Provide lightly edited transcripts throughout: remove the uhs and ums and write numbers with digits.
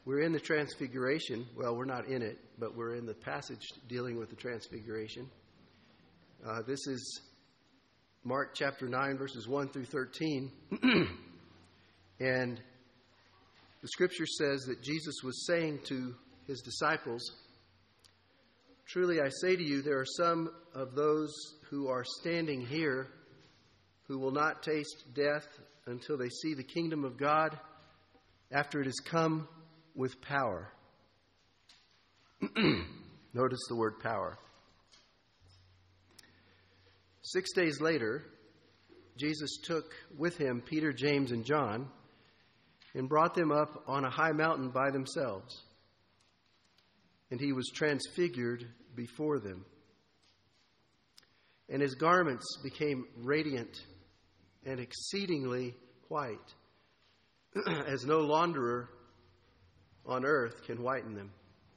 We're in the Transfiguration. Well, we're not in it, but we're in the passage dealing with the Transfiguration. This is Mark chapter 9, verses 1 through 13. And the scripture says that Jesus was saying to his disciples, "Truly I say to you, there are some of those who are standing here who will not taste death until they see the kingdom of God after it has come with power." Notice the word power. 6 days later, Jesus took with him Peter, James, and John and brought them up on a high mountain by themselves. And he was transfigured before them. And his garments became radiant and exceedingly white, as no launderer on earth can whiten them.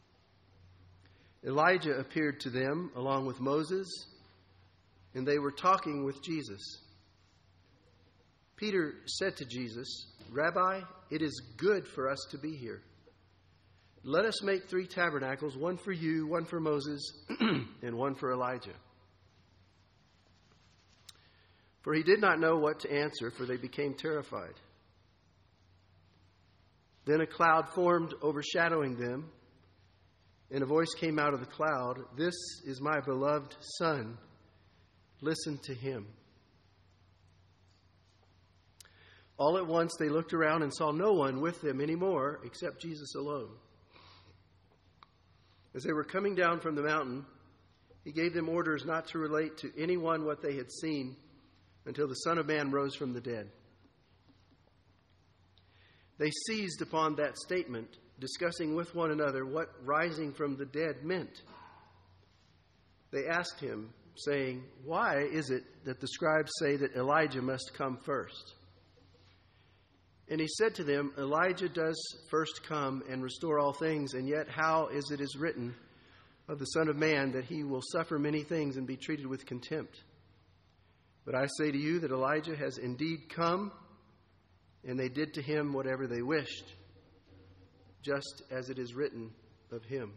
Elijah appeared to them along with Moses, and they were talking with Jesus. Peter said to Jesus, "Rabbi, it is good for us to be here. Let us make 3 tabernacles, one for you, one for Moses, and one for Elijah." For he did not know what to answer, for they became terrified. Then a cloud formed, overshadowing them, and a voice came out of the cloud, "This is my beloved Son. Listen to him." All at once they looked around and saw no one with them anymore except Jesus alone. As they were coming down from the mountain, he gave them orders not to relate to anyone what they had seen until the Son of Man rose from the dead. They seized upon that statement, discussing with one another what rising from the dead meant. They asked him, saying, "Why is it that the scribes say that Elijah must come first?" And he said to them, "Elijah does first come and restore all things, and yet how is it is written of the Son of Man that he will suffer many things and be treated with contempt? But I say to you that Elijah has indeed come, and they did to him whatever they wished, just as it is written of him."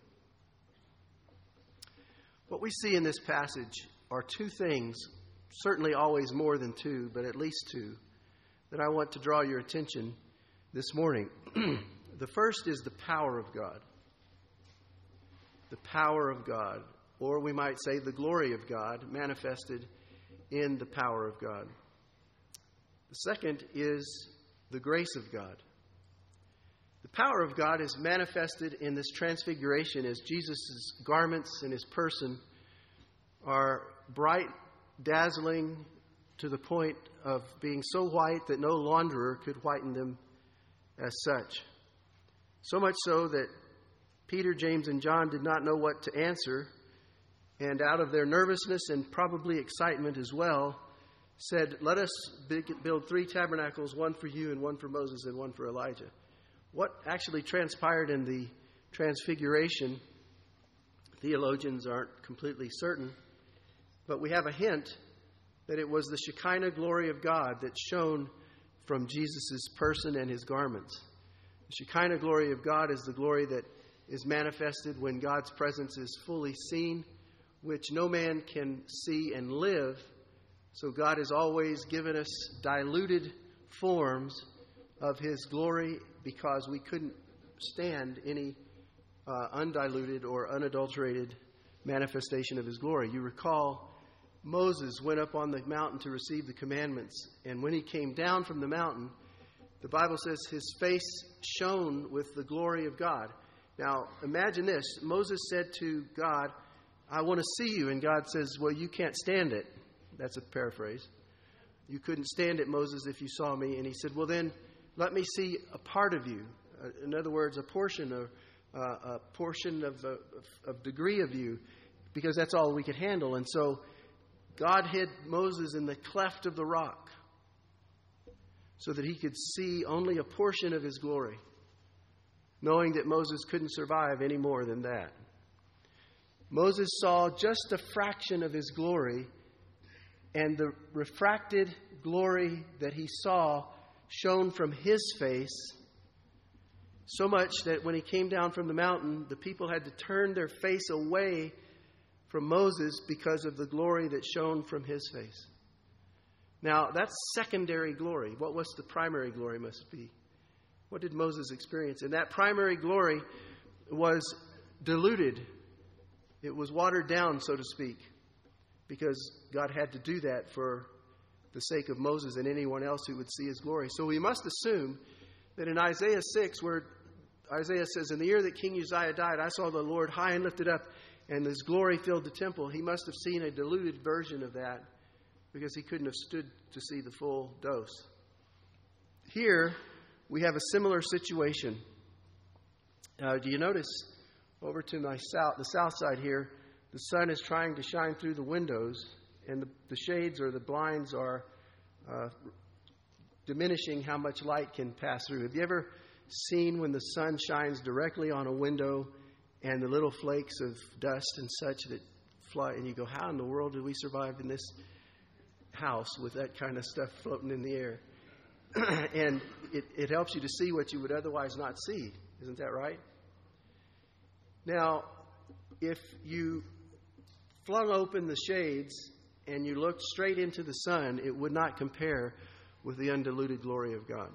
What we see in this passage are 2 things, certainly always more than 2, but at least 2, that I want to draw your attention this morning. The first is the power of God. The power of God, or we might say the glory of God, manifested in the power of God. The second is the grace of God. The power of God is manifested in this transfiguration as Jesus' garments and his person are bright, dazzling, to the point of being so white that no launderer could whiten them as such. So much so that Peter, James, and John did not know what to answer, and out of their nervousness and probably excitement as well, said, "Let us build 3 tabernacles, one for you and one for Moses and one for Elijah." What actually transpired in the Transfiguration, theologians aren't completely certain, but we have a hint that it was the Shekinah glory of God that shone from Jesus' person and his garments. The Shekinah glory of God is the glory that is manifested when God's presence is fully seen, which no man can see and live. So God has always given us diluted forms of his glory because we couldn't stand any undiluted or unadulterated manifestation of his glory. You recall Moses went up on the mountain to receive the commandments, and when he came down from the mountain, the Bible says his face shone with the glory of God. Now, imagine this. Moses said to God, "I want to see you." And God says, "Well, you can't stand it." That's a paraphrase. "You couldn't stand it, Moses, if you saw me." And he said, "Well, then let me see a part of you." In other words, a portion of degree of you, because that's all we could handle. And so God hid Moses in the cleft of the rock so that he could see only a portion of his glory, knowing that Moses couldn't survive any more than that. Moses saw just a fraction of his glory, and the refracted glory that he saw shone from his face So much that when he came down from the mountain, the people had to turn their face away from Moses because of the glory that shone from his face. Now, that's secondary glory. What was the primary glory must be? What did Moses experience? And that primary glory was diluted. It was watered down, so to speak, because God had to do that for the sake of Moses and anyone else who would see his glory. So we must assume that in Isaiah 6, where Isaiah says, in the year that King Uzziah died, I saw the Lord high and lifted up, and his glory filled the temple. He must have seen a diluted version of that because he couldn't have stood to see the full dose. Here, we have a similar situation. Do you notice over to the south side here, the sun is trying to shine through the windows, and the shades or the blinds are diminishing how much light can pass through. Have you ever seen when the sun shines directly on a window and the little flakes of dust and such that fly, and you go, how in the world did we survive in this house with that kind of stuff floating in the air? And it helps you to see what you would otherwise not see. Isn't that right? Now, if you flung open the shades and you looked straight into the sun, it would not compare with the undiluted glory of God.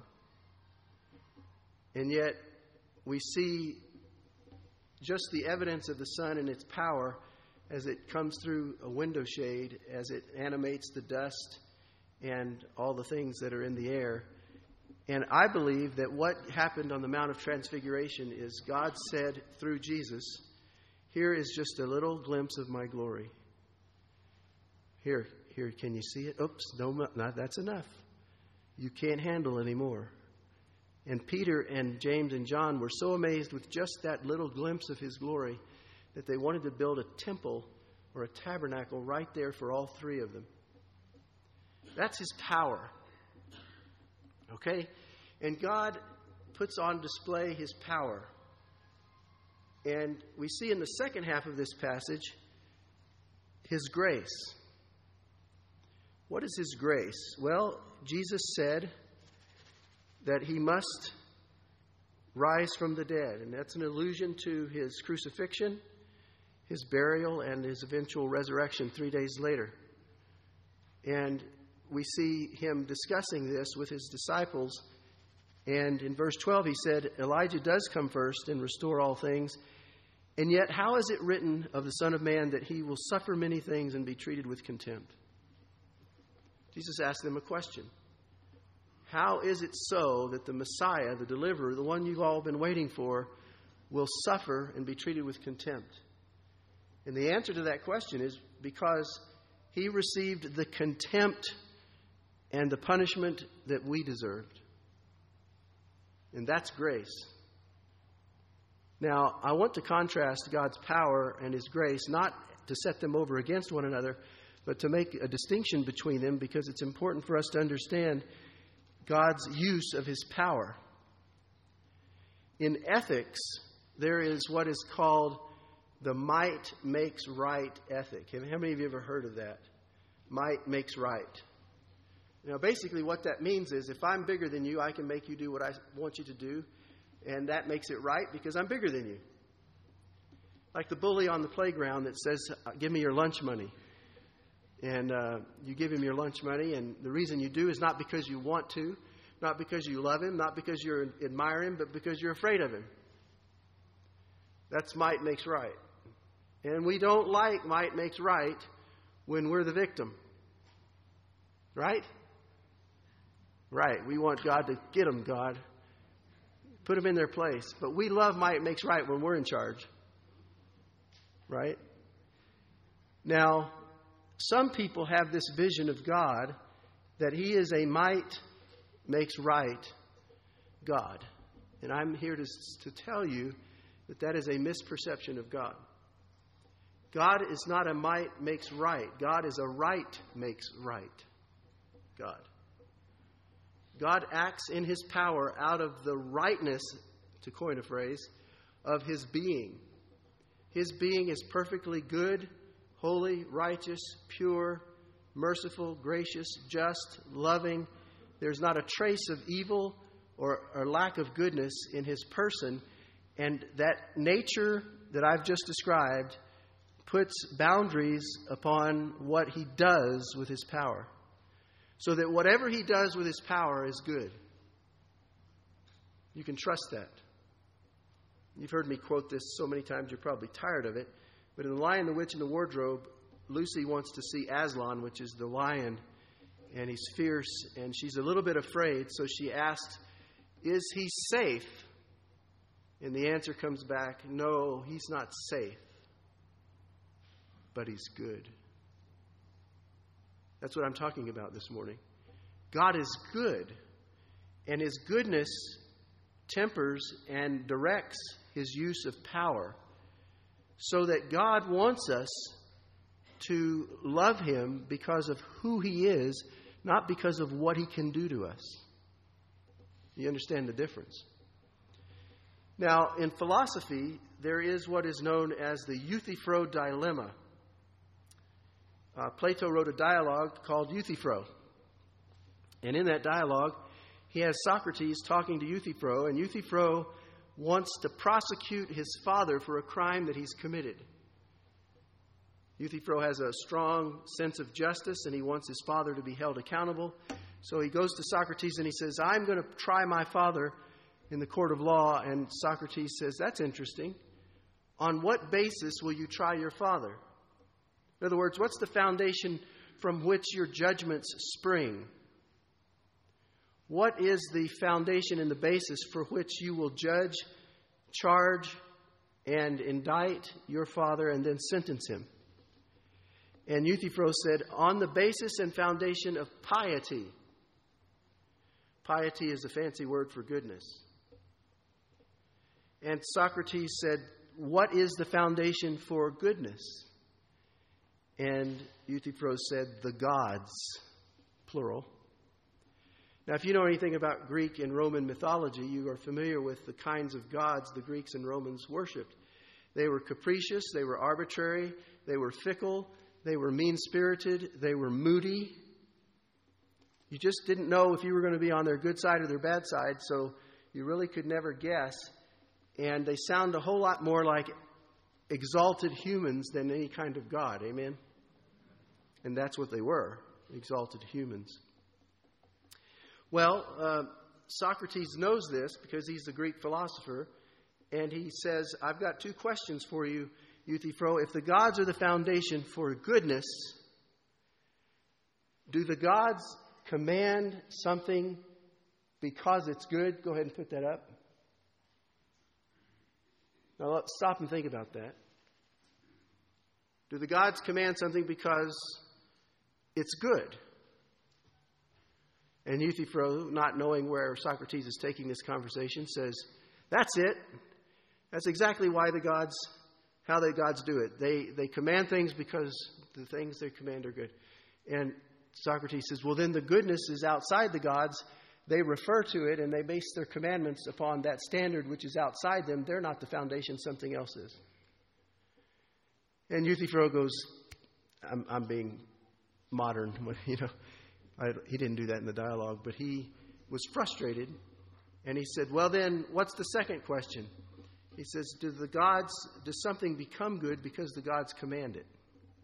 And yet, we see just the evidence of the sun and its power as it comes through a window shade, as it animates the dust and all the things that are in the air. And I believe that what happened on the Mount of Transfiguration is God said through Jesus, here is just a little glimpse of my glory. Here, can you see it? Oops, no, that's enough. You can't handle anymore. And Peter and James and John were so amazed with just that little glimpse of his glory that they wanted to build a temple or a tabernacle right there for all three of them. That's his power. Okay? And God puts on display his power. And we see in the second half of this passage his grace. What is his grace? Well, Jesus said that he must rise from the dead. And that's an allusion to his crucifixion, his burial, and his eventual resurrection 3 days later. And we see him discussing this with his disciples. And in verse 12 he said, Elijah does come first and restore all things. And yet how is it written of the Son of Man that he will suffer many things and be treated with contempt? Jesus asked them a question. How is it so that the Messiah, the deliverer, the one you've all been waiting for, will suffer and be treated with contempt? And the answer to that question is because he received the contempt and the punishment that we deserved. And that's grace. Now, I want to contrast God's power and his grace, not to set them over against one another, but to make a distinction between them because it's important for us to understand God's use of his power. In ethics, there is what is called the might makes right ethic. How many of you have ever heard of that? Might makes right. Now, basically what that means is if I'm bigger than you, I can make you do what I want you to do, and that makes it right because I'm bigger than you. Like the bully on the playground that says, give me your lunch money. And you give him your lunch money, and the reason you do is not because you want to, not because you love him, not because you admire him, but because you're afraid of him. That's might makes right. And we don't like might makes right when we're the victim. Right? Right. We want God to get them, God. Put them in their place. But we love might makes right when we're in charge. Right? Now, some people have this vision of God that he is a might makes right God. And I'm here to tell you that that is a misperception of God. God is not a might makes right. God is a right makes right God. God acts in his power out of the rightness, to coin a phrase, of his being. His being is perfectly good, holy, righteous, pure, merciful, gracious, just, loving. There's not a trace of evil or lack of goodness in his person. And that nature that I've just described puts boundaries upon what he does with his power. So that whatever he does with his power is good. You can trust that. You've heard me quote this so many times, you're probably tired of it. But in The Lion, the Witch, and the Wardrobe, Lucy wants to see Aslan, which is the lion, and he's fierce, and she's a little bit afraid. So she asks, "Is he safe?" And the answer comes back, "No, he's not safe, but he's good." That's what I'm talking about this morning. God is good, and his goodness tempers and directs his use of power, so that God wants us to love him because of who he is, not because of what he can do to us. You understand the difference? Now, in philosophy, there is what is known as the Euthyphro dilemma. Plato wrote a dialogue called Euthyphro. And in that dialogue, he has Socrates talking to Euthyphro, and Euthyphro wants to prosecute his father for a crime that he's committed. Euthyphro has a strong sense of justice, and he wants his father to be held accountable. So he goes to Socrates and he says, "I'm going to try my father in the court of law." And Socrates says, "That's interesting. On what basis will you try your father?" In other words, what's the foundation from which your judgments spring? What is the foundation and the basis for which you will judge, charge, and indict your father and then sentence him? And Euthyphro said, "On the basis and foundation of piety." Piety is a fancy word for goodness. And Socrates said, "What is the foundation for goodness?" And Euthyphro said, "The gods," plural. Now, if you know anything about Greek and Roman mythology, you are familiar with the kinds of gods the Greeks and Romans worshipped. They were capricious, they were arbitrary, they were fickle, they were mean-spirited, they were moody. You just didn't know if you were going to be on their good side or their bad side, so you really could never guess. And they sound a whole lot more like exalted humans than any kind of god. Amen? And that's what they were, exalted humans. Well, Socrates knows this because he's the Greek philosopher, and he says, "I've got two questions for you, Euthyphro. If the gods are the foundation for goodness, do the gods command something because it's good?" Go ahead and put that up. Now let's stop and think about that. Do the gods command something because it's good? And Euthyphro, not knowing where Socrates is taking this conversation, says, "That's it. That's exactly why how the gods do it. They command things because the things they command are good." And Socrates says, "Well, then the goodness is outside the gods. They refer to it and they base their commandments upon that standard which is outside them. They're not the foundation, something else is." And Euthyphro goes, I'm being modern, he didn't do that in the dialogue, but he was frustrated. And he said, "Well, then, what's the second question?" He says, does something become good because the gods command it?"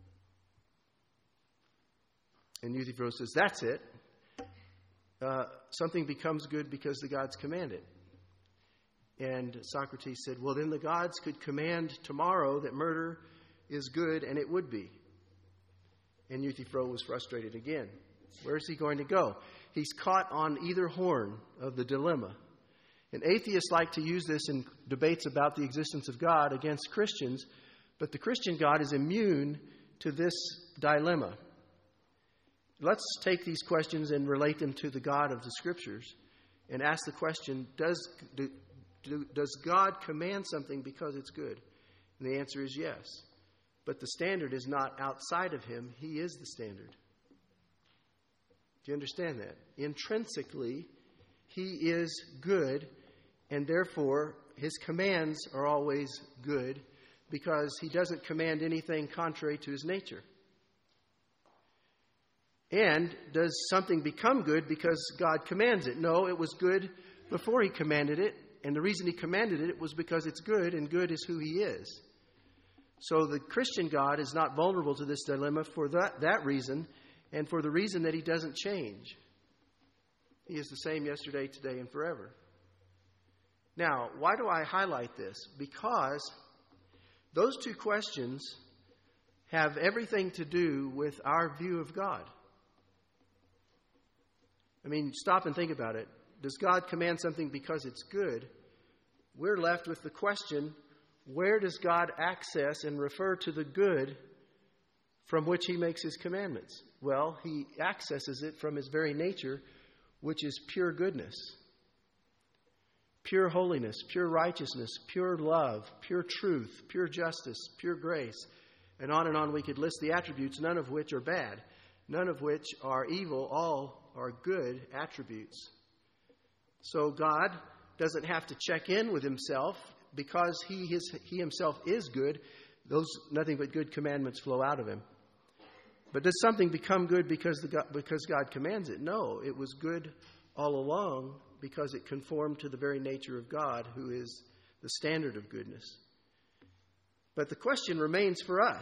And Euthyphro says, "That's it. Something becomes good because the gods command it." And Socrates said, "Well, then the gods could command tomorrow that murder is good, and it would be." And Euthyphro was frustrated again. Where is he going to go? He's caught on either horn of the dilemma. And atheists like to use this in debates about the existence of God against Christians, but the Christian God is immune to this dilemma. Let's take these questions and relate them to the God of the Scriptures and ask the question, does God command something because it's good? And the answer is yes. But the standard is not outside of him. He is the standard. Do you understand that? Intrinsically, he is good, and therefore his commands are always good because he doesn't command anything contrary to his nature. And does something become good because God commands it? No, it was good before he commanded it. And the reason he commanded it was because it's good, and good is who he is. So the Christian God is not vulnerable to this dilemma for that reason, and for the reason that he doesn't change. He is the same yesterday, today, and forever. Now, why do I highlight this? Because those two questions have everything to do with our view of God. I mean, stop and think about it. Does God command something because it's good? We're left with the question, where does God access and refer to the good from which he makes his commandments? Well, he accesses it from his very nature, which is pure goodness, pure holiness, pure righteousness, pure love, pure truth, pure justice, pure grace. And on we could list the attributes, none of which are bad, none of which are evil, all are good attributes. So God doesn't have to check in with himself because he himself is good. Those nothing but good commandments flow out of him. But does something become good because God commands it? No, it was good all along because it conformed to the very nature of God, who is the standard of goodness. But the question remains for us.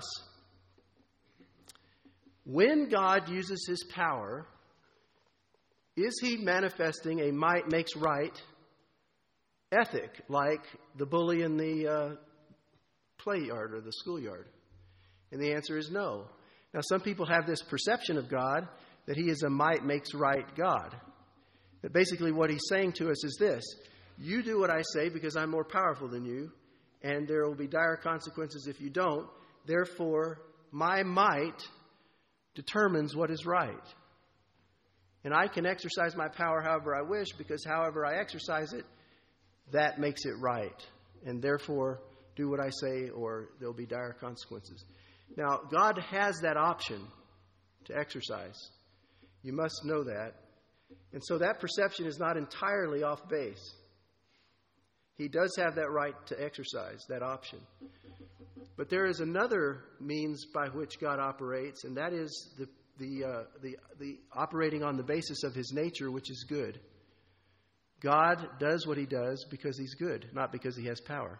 When God uses his power, is he manifesting a might makes right ethic like the bully in the play yard or the schoolyard? And the answer is no. Now, some people have this perception of God that he is a might makes right God. That basically what he's saying to us is this: you do what I say because I'm more powerful than you, and there will be dire consequences if you don't. Therefore, my might determines what is right. And I can exercise my power however I wish, because however I exercise it, that makes it right. And therefore, do what I say or there'll be dire consequences. Now, God has that option to exercise. You must know that. And so that perception is not entirely off base. He does have that right to exercise, that option. But there is another means by which God operates, and that is the operating on the basis of his nature, which is good. God does what he does because he's good, not because he has power.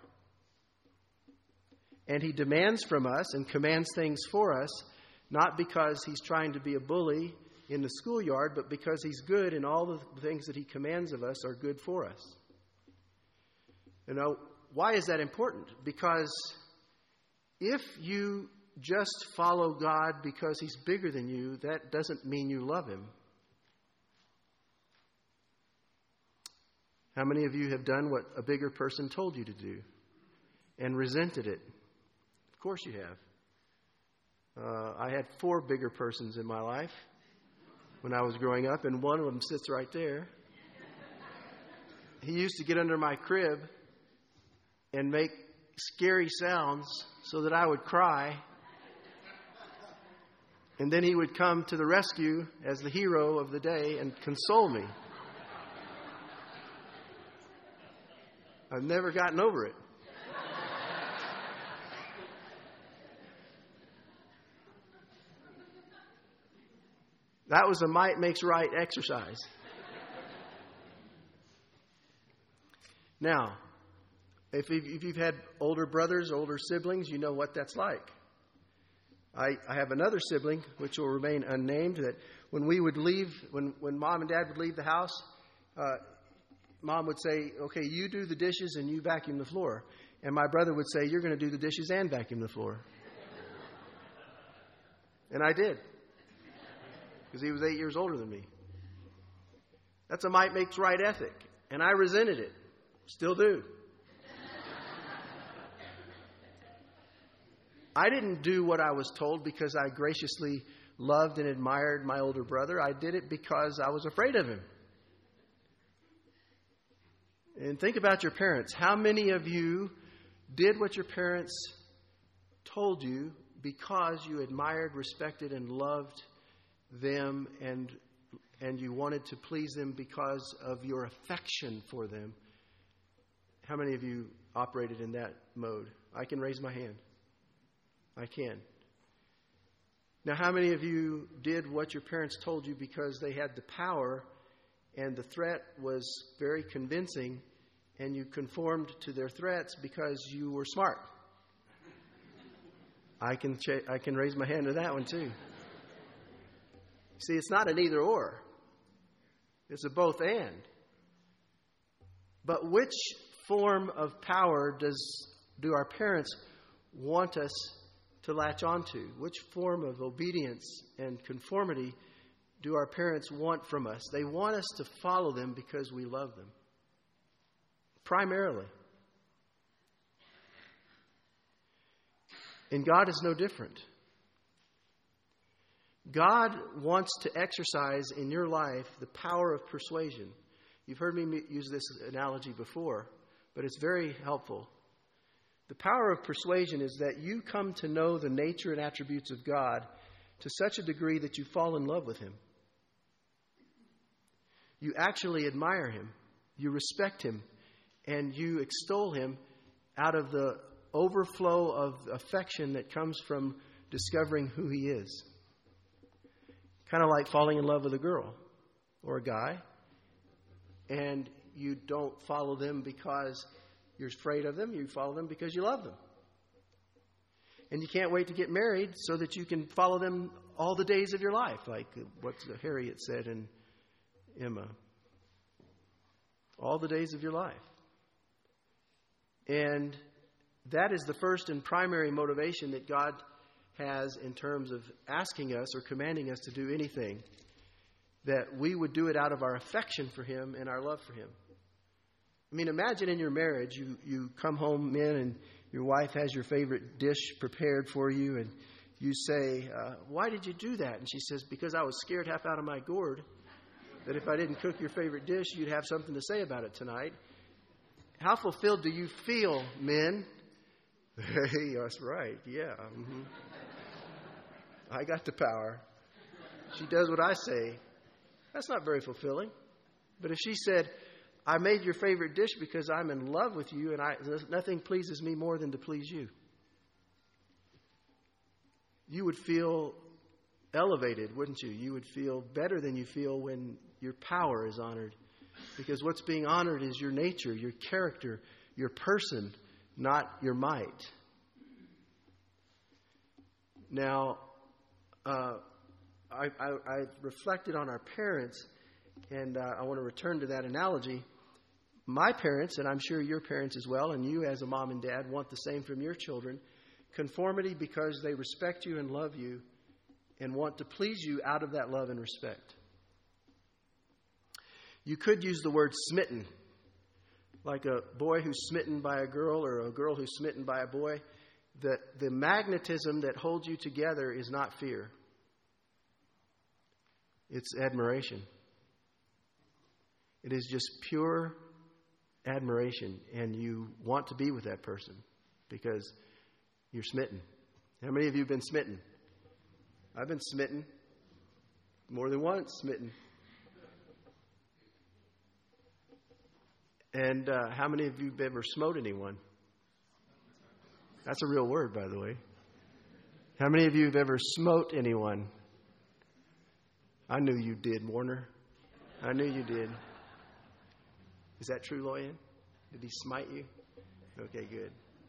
And he demands from us and commands things for us, not because he's trying to be a bully in the schoolyard, but because he's good, and all the things that he commands of us are good for us. You know, why is that important? Because if you just follow God because he's bigger than you, that doesn't mean you love him. How many of you have done what a bigger person told you to do and resented it? Of course you have. I had 4 bigger persons in my life when I was growing up, and one of them sits right there. He used to get under my crib and make scary sounds so that I would cry. And then he would come to the rescue as the hero of the day and console me. I've never gotten over it. That was a might makes right exercise. Now, if you've had older brothers, older siblings, you know what that's like. I have another sibling, which will remain unnamed, that when we would leave, when Mom and Dad would leave the house, Mom would say, okay, you do the dishes and you vacuum the floor. And my brother would say, you're going to do the dishes and vacuum the floor. And I did. Because he was 8 years older than me. That's a might makes right ethic. And I resented it. Still do. I didn't do what I was told because I graciously loved and admired my older brother. I did it because I was afraid of him. And think about your parents. How many of you did what your parents told you because you admired, respected, and loved them, and you wanted to please them because of your affection for them? How many of you operated in that mode? I can raise my hand. I can. Now, how many of you did what your parents told you because they had the power and the threat was very convincing, and you conformed to their threats because you were smart. I can raise my hand to that one too. See, it's not an either or. It's a both and. But which form of power do our parents want us to latch onto? Which form of obedience and conformity do our parents want from us? They want us to follow them because we love them. Primarily. And God is no different. God wants to exercise in your life the power of persuasion. You've heard me use this analogy before, but it's very helpful. The power of persuasion is that you come to know the nature and attributes of God to such a degree that you fall in love with Him. You actually admire Him, you respect Him, and you extol Him out of the overflow of affection that comes from discovering who He is. Kind of like falling in love with a girl or a guy, and you don't follow them because you're afraid of them. You follow them because you love them. And you can't wait to get married so that you can follow them all the days of your life, like what Harriet said in Emma. All the days of your life. And that is the first and primary motivation that God has in terms of asking us or commanding us to do anything, that we would do it out of our affection for Him and our love for Him. I mean, imagine in your marriage, you come home in and your wife has your favorite dish prepared for you, and you say, why did you do that? And she says, because I was scared half out of my gourd that if I didn't cook your favorite dish, you'd have something to say about it tonight. How fulfilled do you feel, men? Hey, that's right, yeah. Mm-hmm. I got the power. She does what I say. That's not very fulfilling. But if she said, I made your favorite dish because I'm in love with you and nothing pleases me more than to please you, you would feel elevated, wouldn't you? You would feel better than you feel when your power is honored. Because what's being honored is your nature, your character, your person, not your might. Now, I reflected on our parents, and I want to return to that analogy. My parents, and I'm sure your parents as well, and you as a mom and dad, want the same from your children. Conformity because they respect you and love you and want to please you out of that love and respect. You could use the word smitten, like a boy who's smitten by a girl or a girl who's smitten by a boy. The magnetism that holds you together is not fear. It's admiration. It is just pure admiration, and you want to be with that person because you're smitten. How many of you have been smitten? I've been smitten. More than once, smitten. And how many of you have ever smote anyone? That's a real word, by the way. How many of you have ever smote anyone? I knew you did, Warner. I knew you did. Is that true, Loyan? Did he smite you? Okay, good.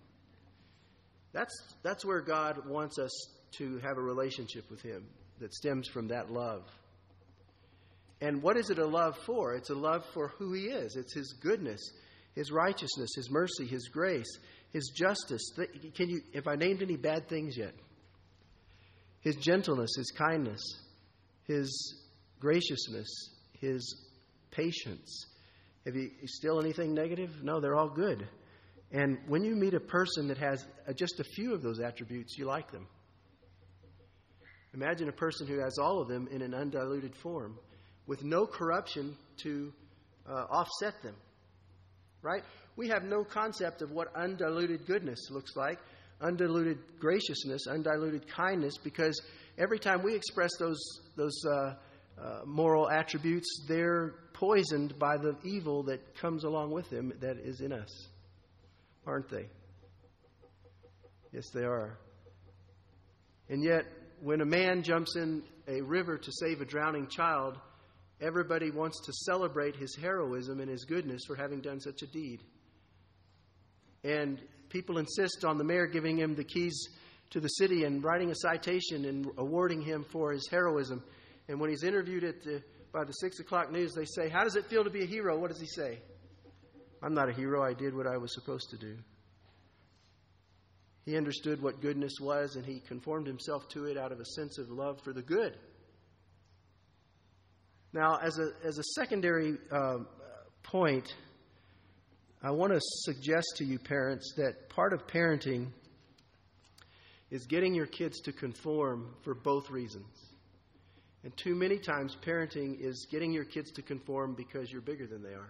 That's where God wants us to have a relationship with Him that stems from that love. And what is it a love for? It's a love for who He is. It's His goodness, His righteousness, His mercy, His grace, His justice. Have I named any bad things yet? His gentleness, His kindness, His graciousness, His patience. Have you still anything negative? No, they're all good. And when you meet a person that has just a few of those attributes, you like them. Imagine a person who has all of them in an undiluted form with no corruption to offset them. Right? We have no concept of what undiluted goodness looks like, undiluted graciousness, undiluted kindness, because every time we express those moral attributes, they're poisoned by the evil that comes along with them that is in us. Aren't they? Yes, they are. And yet, when a man jumps in a river to save a drowning child, everybody wants to celebrate his heroism and his goodness for having done such a deed. And people insist on the mayor giving him the keys to the city and writing a citation and awarding him for his heroism. And when he's interviewed by the 6 o'clock news, they say, "How does it feel to be a hero?" What does he say? "I'm not a hero. I did what I was supposed to do." He understood what goodness was, and he conformed himself to it out of a sense of love for the good. Now, as a secondary point, I want to suggest to you parents that part of parenting is getting your kids to conform for both reasons. And too many times parenting is getting your kids to conform because you're bigger than they are.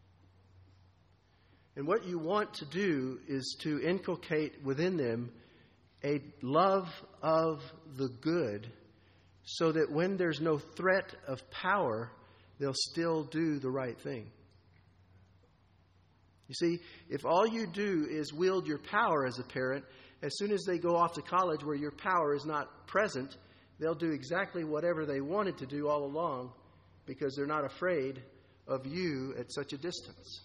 And what you want to do is to inculcate within them a love of the good, so that when there's no threat of power, they'll still do the right thing. You see, if all you do is wield your power as a parent, as soon as they go off to college where your power is not present, they'll do exactly whatever they wanted to do all along, because they're not afraid of you at such a distance.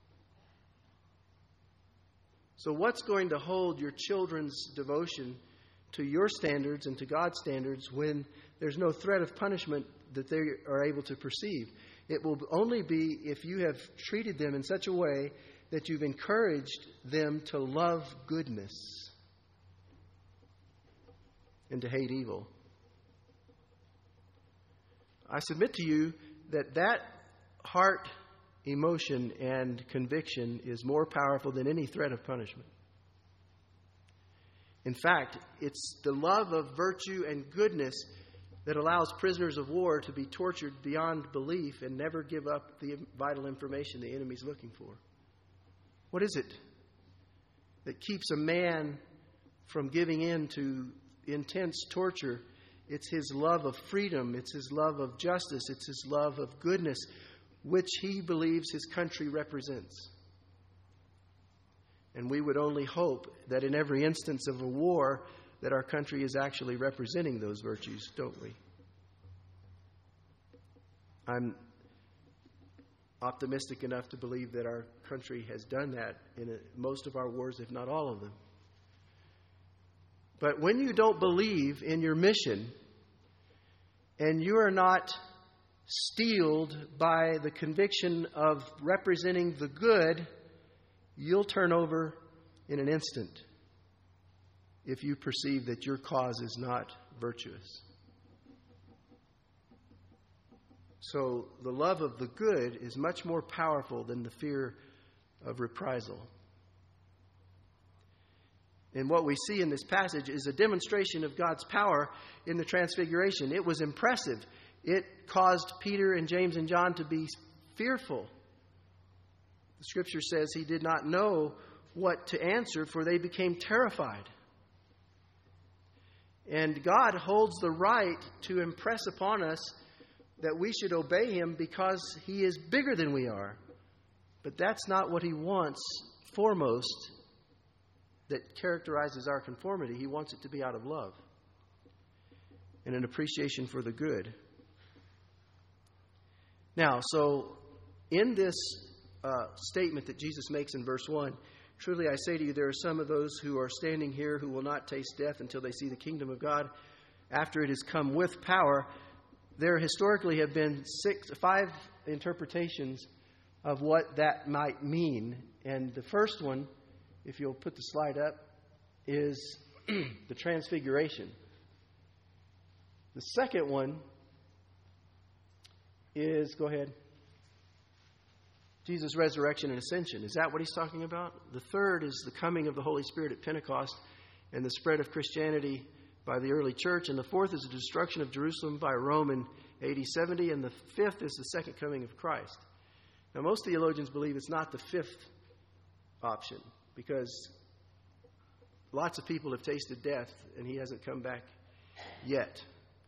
So what's going to hold your children's devotion to your standards and to God's standards when there's no threat of punishment that they are able to perceive? It will only be if you have treated them in such a way that you've encouraged them to love goodness and to hate evil. I submit to you that heart emotion and conviction is more powerful than any threat of punishment. In fact, it's the love of virtue and goodness that allows prisoners of war to be tortured beyond belief and never give up the vital information the enemy's looking for. What is it that keeps a man from giving in to intense torture? It's his love of freedom. It's his love of justice. It's his love of goodness, which he believes his country represents. And we would only hope that in every instance of a war that our country is actually representing those virtues, don't we? I'm optimistic enough to believe that our country has done that in most of our wars, if not all of them. But when you don't believe in your mission and you are not steeled by the conviction of representing the good, you'll turn over in an instant if you perceive that your cause is not virtuous. So the love of the good is much more powerful than the fear of reprisal. And what we see in this passage is a demonstration of God's power in the transfiguration. It was impressive. It caused Peter and James and John to be fearful. The scripture says he did not know what to answer, for they became terrified. And God holds the right to impress upon us that we should obey him because he is bigger than we are. But that's not what he wants foremost that characterizes our conformity. He wants it to be out of love and an appreciation for the good. Now, so in this statement that Jesus makes in verse 1, truly I say to you, there are some of those who are standing here who will not taste death until they see the kingdom of God after it has come with power. There historically have been 5 interpretations of what that might mean. And the first one, if you'll put the slide up, is the transfiguration. The second one is, go ahead, Jesus' resurrection and ascension. Is that what he's talking about? The third is the coming of the Holy Spirit at Pentecost and the spread of Christianity by the early church. And the fourth is the destruction of Jerusalem by Rome in AD 70. And the fifth is the second coming of Christ. Now, most theologians believe it's not the fifth option because lots of people have tasted death and he hasn't come back yet.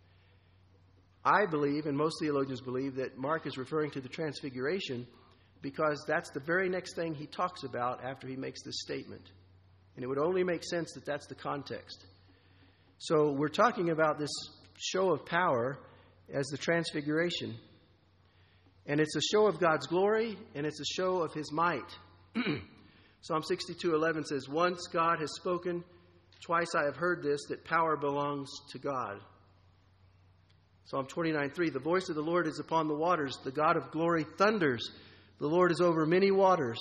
I believe, and most theologians believe, that Mark is referring to the transfiguration because that's the very next thing he talks about after he makes this statement. And it would only make sense that that's the context. So we're talking about this show of power as the transfiguration. And it's a show of God's glory, and it's a show of His might. Psalm 62:11 says, "Once God has spoken, twice I have heard this, that power belongs to God." Psalm 29:3, "The voice of the Lord is upon the waters. The God of glory thunders. The Lord is over many waters."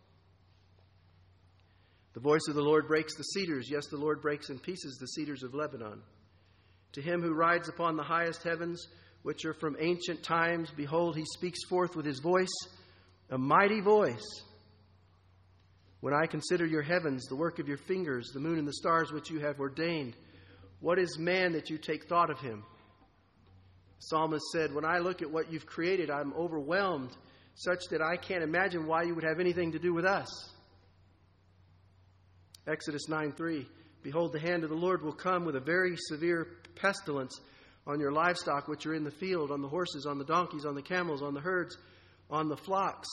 The voice of the Lord breaks the cedars. Yes, the Lord breaks in pieces the cedars of Lebanon. To him who rides upon the highest heavens, which are from ancient times, behold, he speaks forth with his voice, a mighty voice. When I consider your heavens, the work of your fingers, the moon and the stars which you have ordained, what is man that you take thought of him? The psalmist said, when I look at what you've created, I'm overwhelmed, such that I can't imagine why you would have anything to do with us. Exodus 9:3, behold, the hand of the Lord will come with a very severe pestilence on your livestock which are in the field, on the horses, on the donkeys, on the camels, on the herds, on the flocks.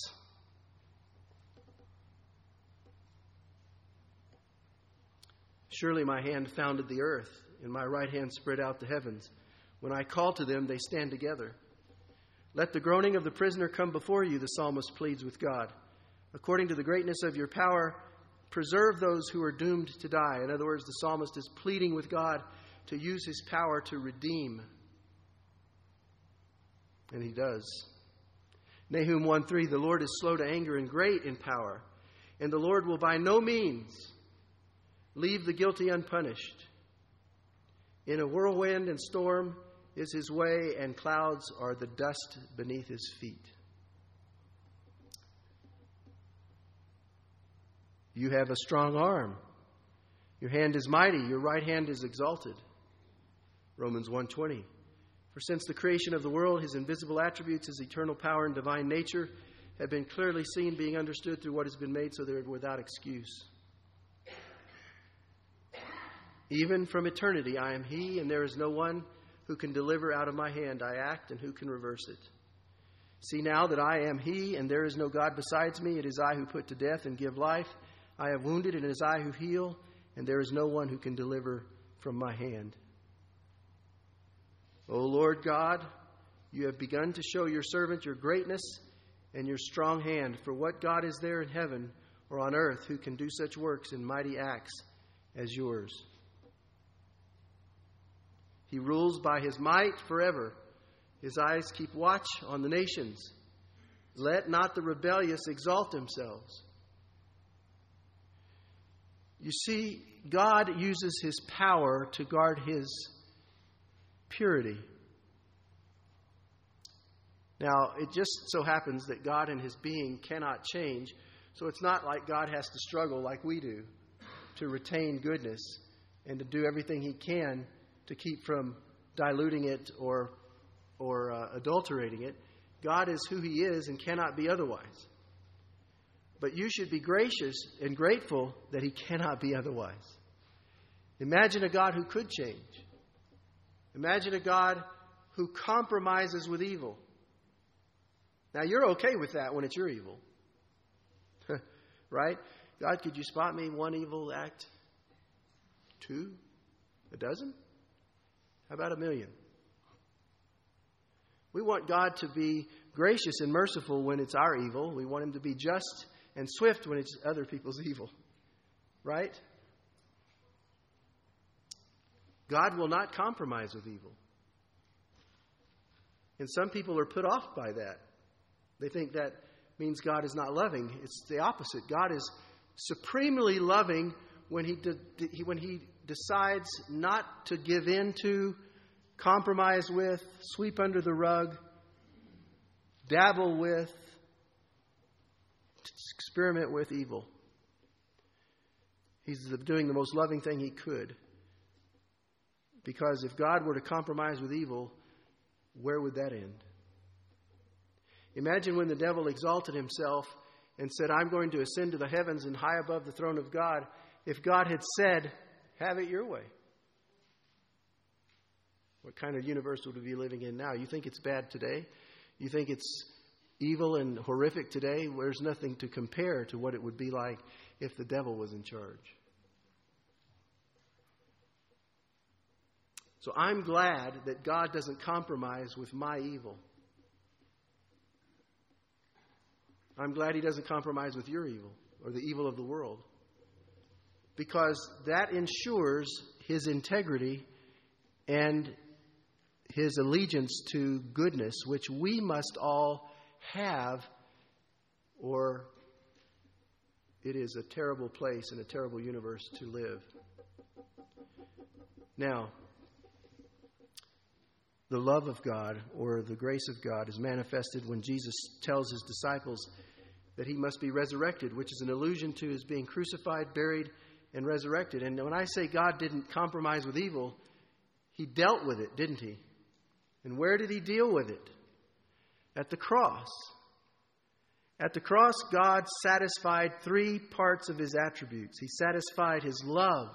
Surely my hand founded the earth, and my right hand spread out the heavens. When I call to them, they stand together. Let the groaning of the prisoner come before you, the psalmist pleads with God. According to the greatness of your power, preserve those who are doomed to die. In other words, the psalmist is pleading with God to use his power to redeem. And he does. Nahum 1:3, the Lord is slow to anger and great in power, and the Lord will by no means leave the guilty unpunished. In a whirlwind and storm is his way, and clouds are the dust beneath his feet. You have a strong arm. Your hand is mighty. Your right hand is exalted. Romans 1:20. For since the creation of the world, his invisible attributes, his eternal power and divine nature have been clearly seen, being understood through what has been made, so they are without excuse. Even from eternity I am he, and there is no one who can deliver out of my hand. I act, and who can reverse it? See now that I am he, and there is no God besides me. It is I who put to death and give life. I have wounded, and it is I who heal, and there is no one who can deliver from my hand. O Lord God, you have begun to show your servant your greatness and your strong hand. For what God is there in heaven or on earth who can do such works and mighty acts as yours? He rules by his might forever. His eyes keep watch on the nations. Let not the rebellious exalt themselves. You see, God uses his power to guard his purity. Now, it just so happens that God and his being cannot change, so it's not like God has to struggle like we do to retain goodness and to do everything he can to keep from diluting it or adulterating it. God is who he is and cannot be otherwise. But you should be gracious and grateful that he cannot be otherwise. Imagine a God who could change. Imagine a God who compromises with evil. Now, you're okay with that when it's your evil. Right? God, could you spot me one evil act? 2? A dozen? How about 1,000,000? We want God to be gracious and merciful when it's our evil. We want him to be just and swift when it's other people's evil. Right? God will not compromise with evil. And some people are put off by that. They think that means God is not loving. It's the opposite. God is supremely loving when he decides not to give in to, compromise with, sweep under the rug, dabble with, experiment with evil. He's doing the most loving thing he could. Because if God were to compromise with evil, where would that end? Imagine when the devil exalted himself and said, I'm going to ascend to the heavens and high above the throne of God. If God had said, have it your way. What kind of universe would we be living in now? You think it's bad today? You think it's evil and horrific today? There's nothing to compare to what it would be like if the devil was in charge. So I'm glad that God doesn't compromise with my evil. I'm glad he doesn't compromise with your evil or the evil of the world, because that ensures his integrity and his allegiance to goodness, which we must all have, or it is a terrible place and a terrible universe to live. Now, the love of God or the grace of God is manifested when Jesus tells his disciples that he must be resurrected, which is an allusion to his being crucified, buried, and resurrected. And when I say God didn't compromise with evil, he dealt with it, didn't he? And where did he deal with it? At the cross. At the cross, God satisfied three parts of his attributes. He satisfied his love.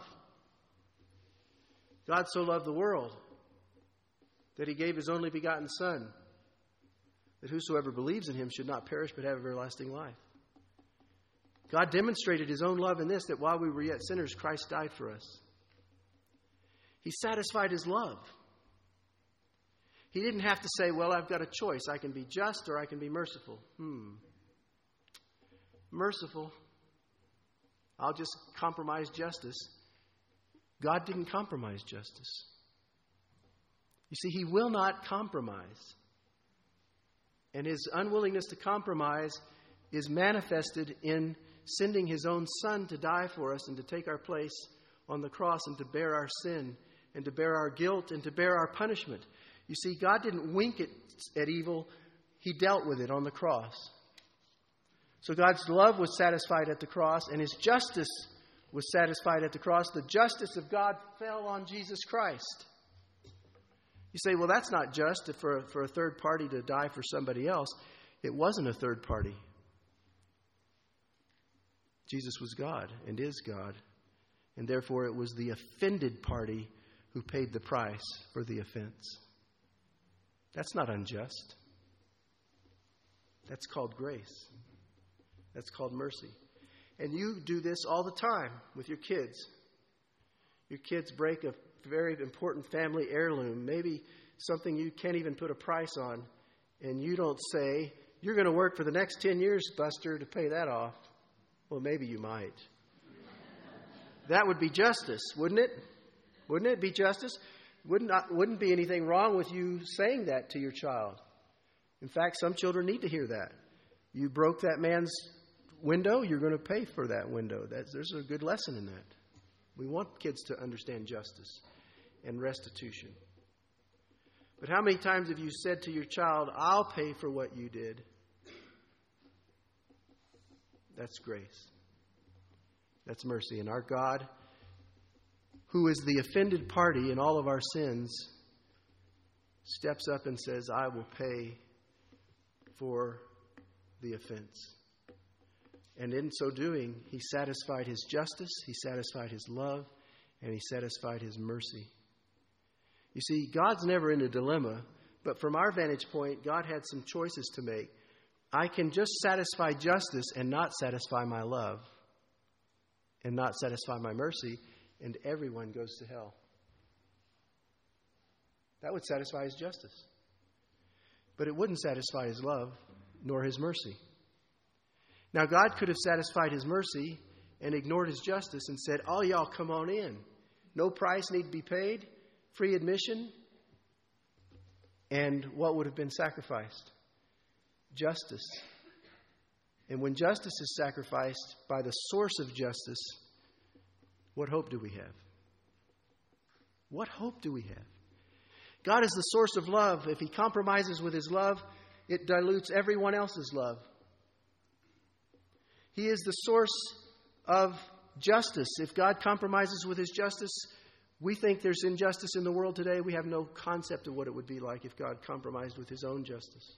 God so loved the world that he gave his only begotten Son, that whosoever believes in him should not perish but have everlasting life. God demonstrated his own love in this, that while we were yet sinners, Christ died for us. He satisfied his love. He didn't have to say, well, I've got a choice. I can be just or I can be merciful. Merciful. I'll just compromise justice. God didn't compromise justice. You see, he will not compromise. And his unwillingness to compromise is manifested in sending his own Son to die for us and to take our place on the cross and to bear our sin and to bear our guilt and to bear our punishment. You see, God didn't wink at evil. He dealt with it on the cross. So God's love was satisfied at the cross, and his justice was satisfied at the cross. The justice of God fell on Jesus Christ. You say, well, that's not just for a third party to die for somebody else. It wasn't a third party. Jesus was God and is God. And therefore it was the offended party who paid the price for the offense. That's not unjust. That's called grace. That's called mercy. And you do this all the time with your kids. Your kids break a very important family heirloom, maybe something you can't even put a price on, and you don't say, you're going to work for the next 10 years, Buster, to pay that off. Well, maybe you might. That would be justice, wouldn't it? Wouldn't it be justice? Wouldn't be anything wrong with you saying that to your child. In fact, some children need to hear that. You broke that man's window, you're going to pay for that window. There's a good lesson in that. We want kids to understand justice and restitution. But how many times have you said to your child, I'll pay for what you did? That's grace. That's mercy. And our God, who is the offended party in all of our sins, steps up and says, I will pay for the offense. And in so doing, he satisfied his justice, he satisfied his love, and he satisfied his mercy. You see, God's never in a dilemma, but from our vantage point, God had some choices to make. I can just satisfy justice and not satisfy my love, and not satisfy my mercy, and everyone goes to hell. That would satisfy his justice. But it wouldn't satisfy his love, nor his mercy. Now, God could have satisfied his mercy and ignored his justice and said, all y'all come on in. No price need to be paid. Free admission. And what would have been sacrificed? Justice. And when justice is sacrificed by the source of justice, what hope do we have? What hope do we have? God is the source of love. If he compromises with his love, it dilutes everyone else's love. He is the source of justice. If God compromises with his justice, we think there's injustice in the world today. We have no concept of what it would be like if God compromised with his own justice.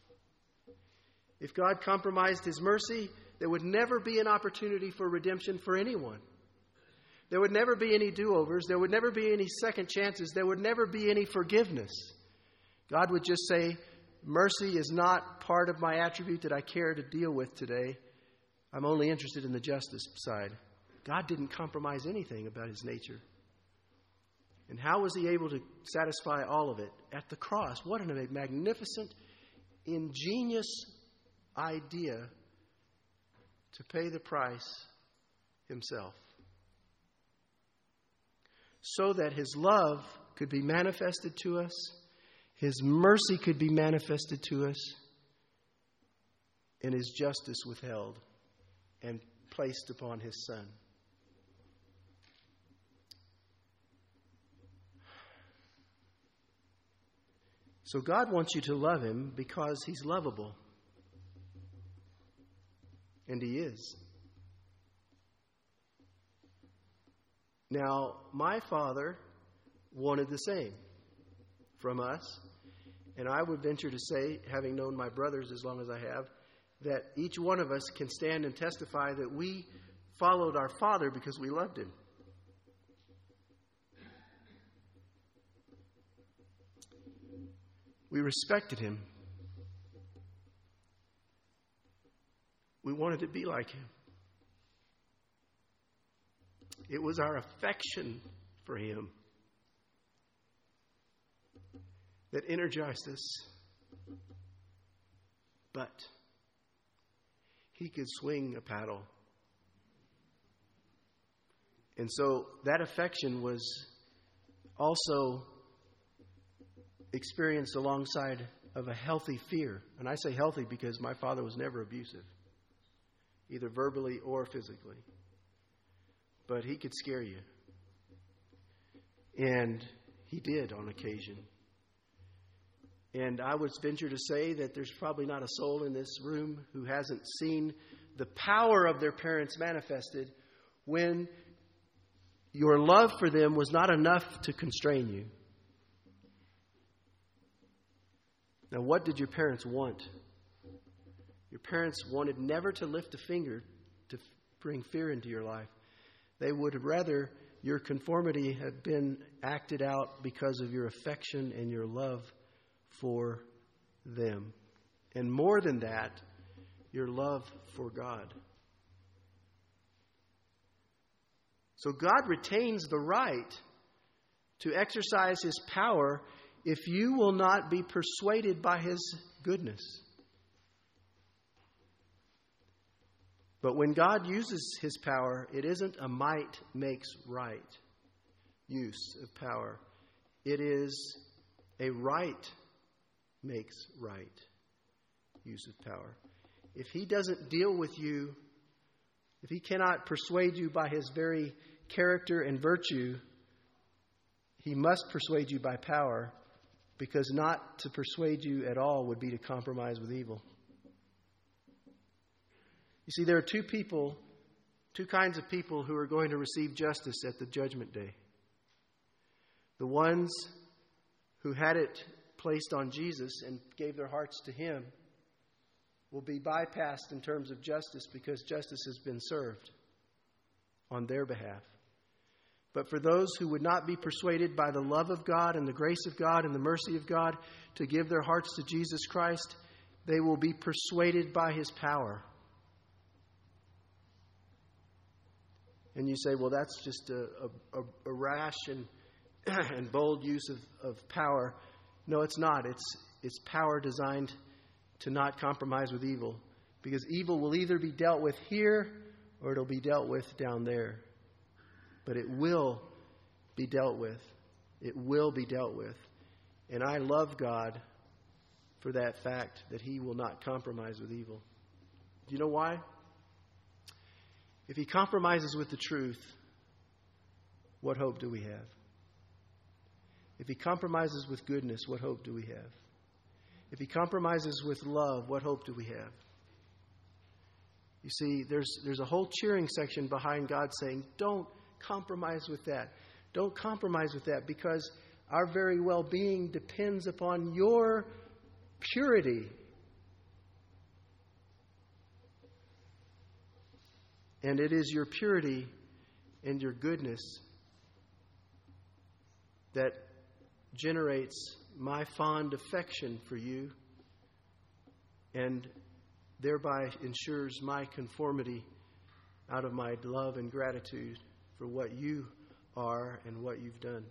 If God compromised his mercy, there would never be an opportunity for redemption for anyone. There would never be any do-overs. There would never be any second chances. There would never be any forgiveness. God would just say, mercy is not part of my attribute that I care to deal with today. I'm only interested in the justice side. God didn't compromise anything about his nature. And how was he able to satisfy all of it? At the cross. What a magnificent, ingenious idea to pay the price himself, so that his love could be manifested to us, his mercy could be manifested to us, and his justice withheld and placed upon his Son. So God wants you to love him because he's lovable. And he is. Now, my Father wanted the same from us. And I would venture to say, having known my brothers as long as I have, that each one of us can stand and testify that we followed our Father because we loved him. We respected him. We wanted to be like him. It was our affection for him that energized us. But he could swing a paddle. And so that affection was also experienced alongside of a healthy fear. And I say healthy because my father was never abusive, either verbally or physically. But he could scare you. And he did on occasion. And I would venture to say that there's probably not a soul in this room who hasn't seen the power of their parents manifested when your love for them was not enough to constrain you. Now, what did your parents want? Your parents wanted never to lift a finger to bring fear into your life. They would rather your conformity have been acted out because of your affection and your love for them. And more than that, your love for God. So God retains the right to exercise his power if you will not be persuaded by his goodness. But when God uses his power, it isn't a might makes right use of power. It is a right makes right use of power. If he doesn't deal with you, if he cannot persuade you by his very character and virtue, he must persuade you by power, because not to persuade you at all would be to compromise with evil. You see, there are two kinds of people who are going to receive justice at the judgment day. The ones who had it placed on Jesus and gave their hearts to him will be bypassed in terms of justice because justice has been served on their behalf. But for those who would not be persuaded by the love of God and the grace of God and the mercy of God to give their hearts to Jesus Christ, they will be persuaded by his power. And you say, well, that's just a rash and bold use of power. No, it's not. It's power designed to not compromise with evil. Because evil will either be dealt with here or it'll be dealt with down there. But it will be dealt with. It will be dealt with. And I love God for that fact that he will not compromise with evil. Do you know why? If he compromises with the truth, what hope do we have? If he compromises with goodness, what hope do we have? If he compromises with love, what hope do we have? You see, there's a whole cheering section behind God saying, don't compromise with that. Don't compromise with that, because our very well-being depends upon your purity. And it is your purity and your goodness that generates my fond affection for you and thereby ensures my conformity out of my love and gratitude for what you are and what you've done.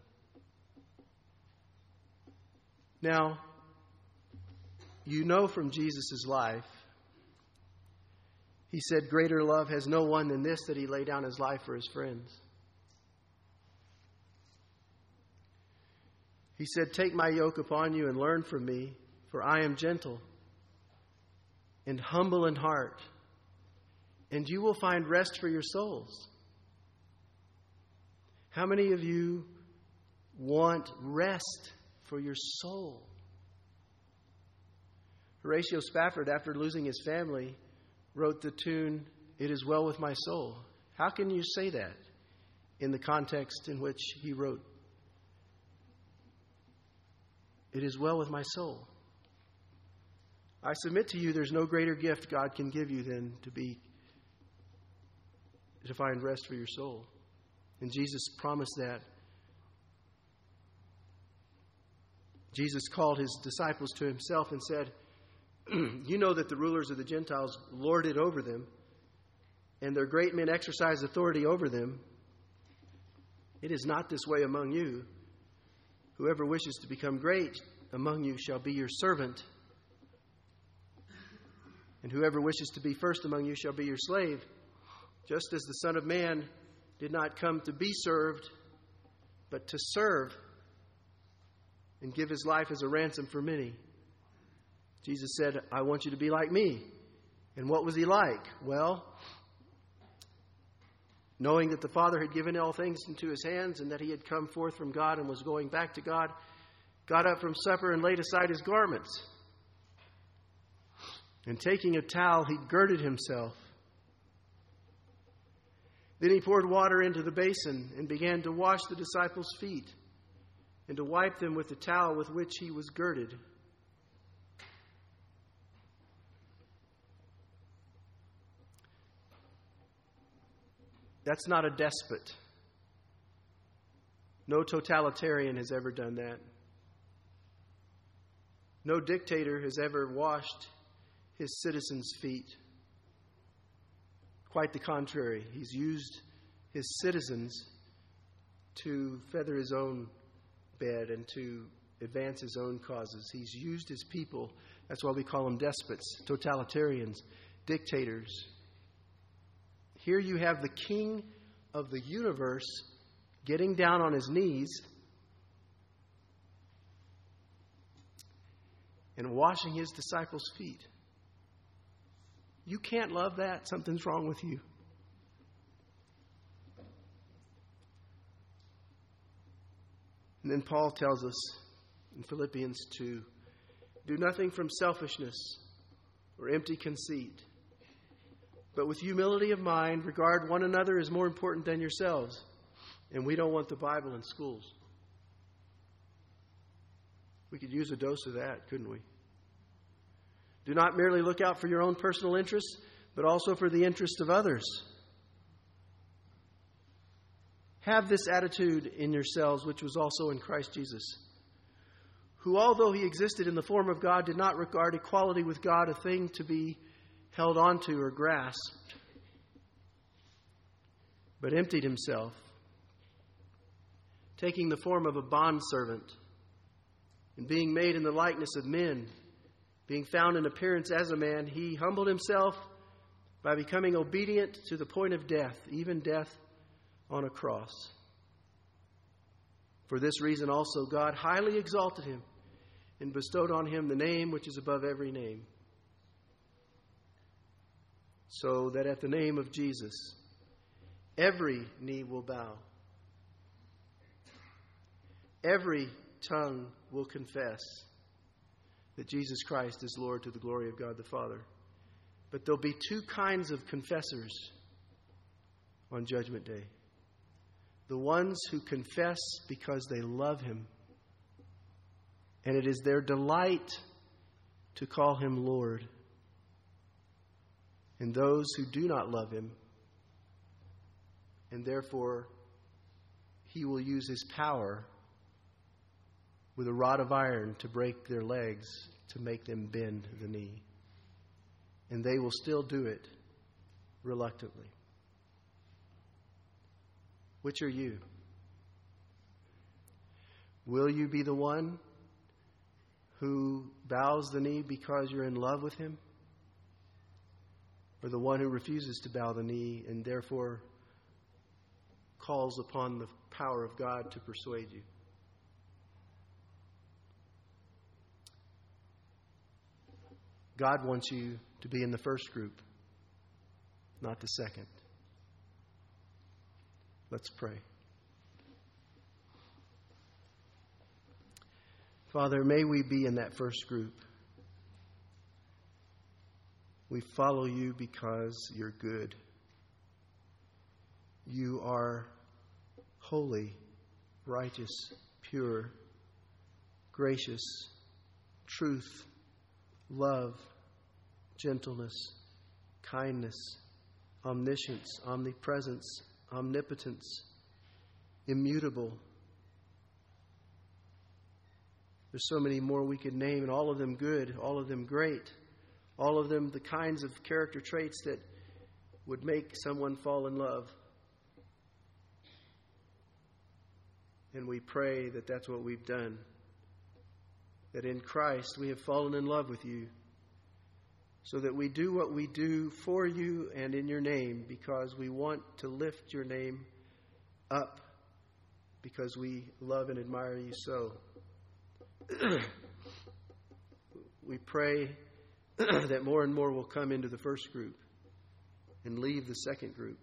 Now, you know from Jesus' life, He said, greater love has no one than this, that he lay down his life for his friends. He said, take my yoke upon you and learn from me, for I am gentle and humble in heart, and you will find rest for your souls. How many of you want rest for your soul? Horatio Spafford, after losing his family, wrote the tune, It Is Well With My Soul. How can you say that in the context in which he wrote, It is well with my soul? I submit to you, there's no greater gift God can give you than to find rest for your soul. And Jesus promised that. Jesus called his disciples to himself and said, you know that the rulers of the Gentiles lord it over them, and their great men exercise authority over them. It is not this way among you. Whoever wishes to become great among you shall be your servant, and whoever wishes to be first among you shall be your slave, just as the Son of Man did not come to be served, but to serve and give his life as a ransom for many. Jesus said, I want you to be like me. And what was he like? Well, knowing that the Father had given all things into his hands and that he had come forth from God and was going back to God, got up from supper and laid aside his garments. And taking a towel, he girded himself. Then he poured water into the basin and began to wash the disciples' feet and to wipe them with the towel with which he was girded. That's not a despot. No totalitarian has ever done that. No dictator has ever washed his citizens' feet. Quite the contrary. He's used his citizens to feather his own bed and to advance his own causes. He's used his people. That's why we call them despots, totalitarians, dictators. Here you have the king of the universe getting down on his knees and washing his disciples' feet. You can't love that. Something's wrong with you. And then Paul tells us in Philippians 2, do nothing from selfishness or empty conceit, but with humility of mind, regard one another as more important than yourselves. And we don't want the Bible in schools. We could use a dose of that, couldn't we? Do not merely look out for your own personal interests, but also for the interest of others. Have this attitude in yourselves, which was also in Christ Jesus, who, although he existed in the form of God, did not regard equality with God a thing to be held onto or grasped, but emptied himself, taking the form of a bondservant, and being made in the likeness of men, being found in appearance as a man, he humbled himself by becoming obedient to the point of death, even death on a cross. For this reason also God highly exalted him and bestowed on him the name which is above every name, so that at the name of Jesus every knee will bow, every tongue will confess that Jesus Christ is Lord to the glory of God the Father. But there'll be two kinds of confessors on Judgment Day. The ones who confess because they love him, and it is their delight to call him Lord. And those who do not love him, and therefore he will use his power with a rod of iron to break their legs, to make them bend the knee. And they will still do it reluctantly. Which are you? Will you be the one who bows the knee because you're in love with him? or the one who refuses to bow the knee and therefore calls upon the power of God to persuade you. God wants you to be in the first group, not the second. Let's pray. Father, may we be in that first group. We follow you because you're good. You are holy, righteous, pure, gracious, truth, love, gentleness, kindness, omniscience, omnipresence, omnipotence, immutable. There's so many more we could name, and all of them good, all of them great, all of them the kinds of character traits that would make someone fall in love. And we pray that that's what we've done. That in Christ we have fallen in love with you, so that we do what we do for you and in your name because we want to lift your name up, because we love and admire you so. We pray that more and more will come into the first group and leave the second group.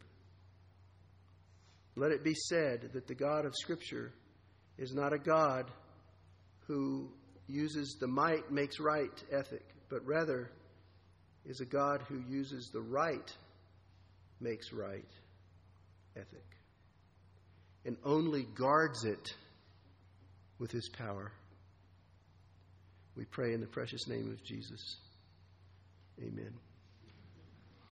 Let it be said that the God of Scripture is not a God who uses the might makes right ethic, but rather is a God who uses the right makes right ethic and only guards it with his power. We pray in the precious name of Jesus. Amen.